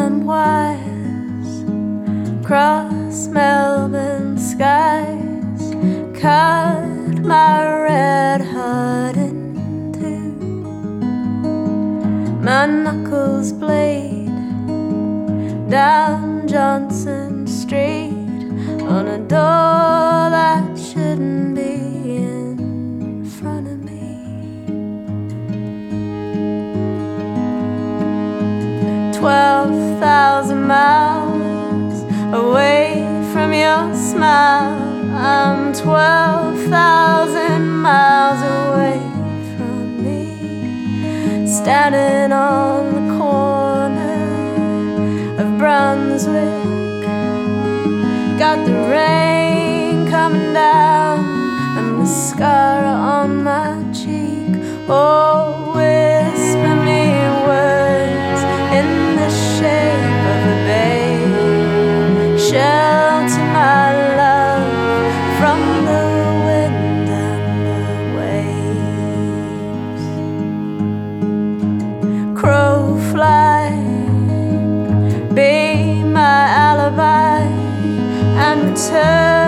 and wires cross Melbourne skies, cut my red heart in two. My knuckles bleed down Johnson Street on a door that shouldn't be in front of me. 12,000 miles away from your smile. I'm 12,000 miles away from me, standing on the corner of Brunswick. Got the rain coming down and mascara on my cheek. Oh, whisper me words in the shape of a babe. Shelter my love from the wind and the waves. Crow fly, be my alibi and return